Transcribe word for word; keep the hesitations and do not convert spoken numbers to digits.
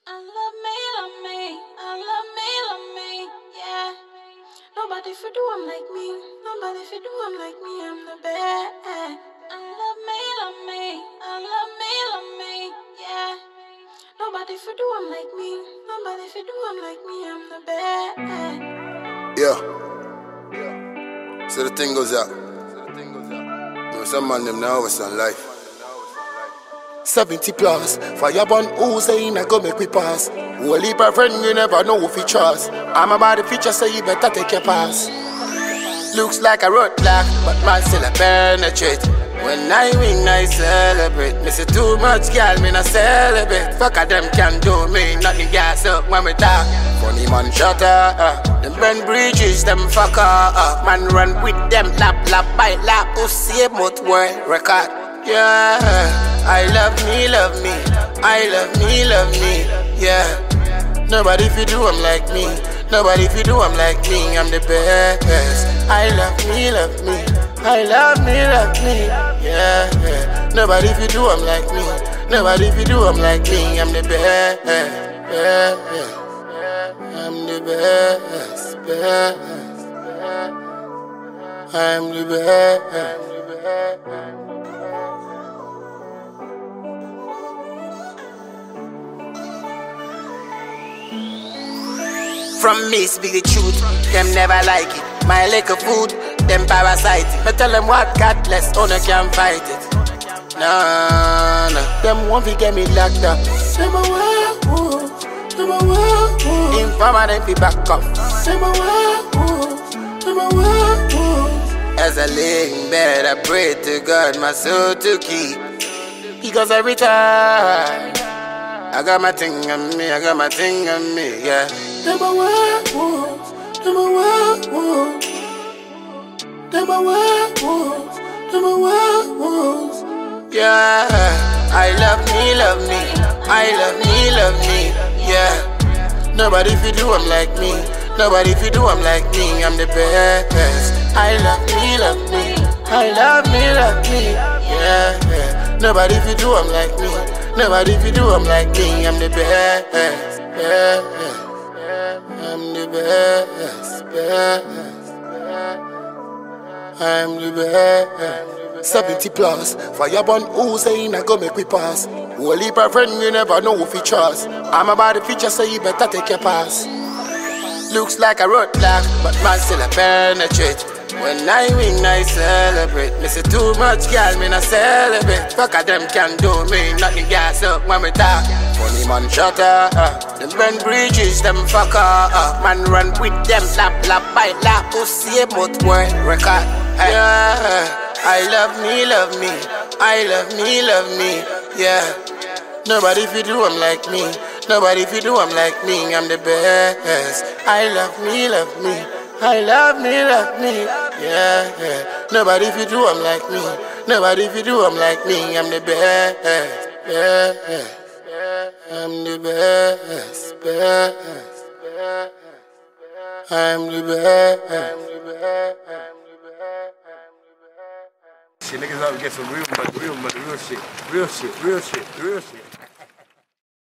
I love me, love me, I love me, love me, yeah. Nobody for do I'm like me, nobody for do I'm like me, I'm the best. I love me, love me, I love me, love me, yeah. Nobody for do I'm like me, nobody for do I'm like me, I'm the best. Yeah. So the thing goes out. You know, some man them now always on life. seventy plus, fire burn who's saying I go make we pass. Holy friend, you never know if you trust. I'm about the future, so you better take your pass. Looks like a roadblock, but man still a penetrate. When I win, I celebrate. Me say too much, girl, me not celebrate. Fuck a them can do me, nothing gas up when we talk. Funny man shut up, uh. Them burn bridges, them fuck up. Man run with them, lap, lap, by lap. Who see about world record? Yeah, I love me, love me. I love me, love me. Yeah, nobody if you do I'm like me. Nobody if you do I'm like me. I'm the best. I love me, love me. I love me, love me. Yeah, yeah. Nobody if you do I'm like me. Nobody if you do I'm like me. I'm the best. Yeah, yeah. I'm the best. best. I'm the best. From me speak the truth, them never like it. My liquor food, them parasite it. But tell them what God bless, owner can't fight it. Nah, nah. Them won't fi get me locked up. Them a woo, them a woo. Informer them fi back up. Them a woo, them a woo. As I lay in bed, I pray to God my soul to keep. Because every time I got my thing on me, I got my thing on me, yeah. Them a werewolves, them a werewolves. Them a werewolves, them a werewolves. Yeah, I love me, love me. I love me, love me, yeah. Nobody if you do I'm like me. Nobody if you do I'm like me. I'm the best. I love me, love me. I love me, love me, yeah, yeah. Nobody if you do I'm like me. Nobody if you do I'm like me. I'm the best, yeah, yeah. I'm the best, best. I'm the best. seventy plus, fire burn who's saying I go make we pass. Holy friend, you never know if you trust. I'm about the future, so you better take your pass. Looks like a roadblock, but man still a penetrate. When I win, I celebrate. Me say too much, girl, me not celebrate. Fuck a them can do me, nothing gas up when we talk. Funny man shut up, uh. Them burn bridges, them fuck up. Man run with them, lap, lap, by lap. Who see about world record? Yeah, I love me, love me. I love me, love me, yeah. Nobody if you do I'm like me. Nobody if you do I'm like me. I'm the best. I love me, love me. I love me, love me, yeah, yeah. Nobody if you do I'm like me. Nobody if you do I'm like me. I'm the best, yeah, yeah. I'm the best, best. I'm the best. Shit, niggas out to get some real money, real money, real shit, real shit, real shit, real shit.